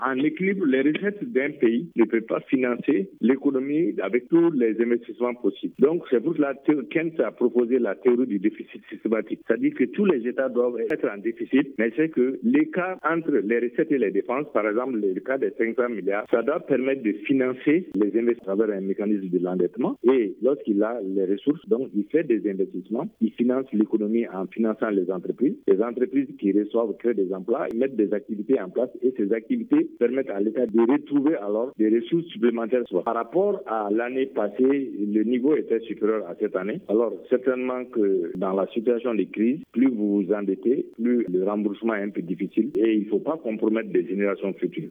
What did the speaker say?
En équilibre, les recettes d'un pays ne peuvent pas financer l'économie avec tous les investissements possibles. Donc, c'est pour cela que Keynes a proposé la théorie du déficit systématique. C'est-à-dire que tous les États doivent être en déficit, mais c'est que l'écart entre les recettes et les dépenses, par exemple, le cas des 500 milliards, ça doit permettre de financer les investissements à travers un mécanisme de l'endettement. Et lorsqu'il a les ressources, donc il fait des investissements, il finance l'économie en finançant les entreprises. Les entreprises qui reçoivent créent des emplois, ils mettent des activités en place et ces activités permettent à l'État de retrouver alors des ressources supplémentaires. Par rapport à l'année passée, le niveau était supérieur à cette année. Alors certainement que dans la situation de crise, plus vous vous endettez, plus le remboursement est un peu difficile et il ne faut pas compromettre des générations futures.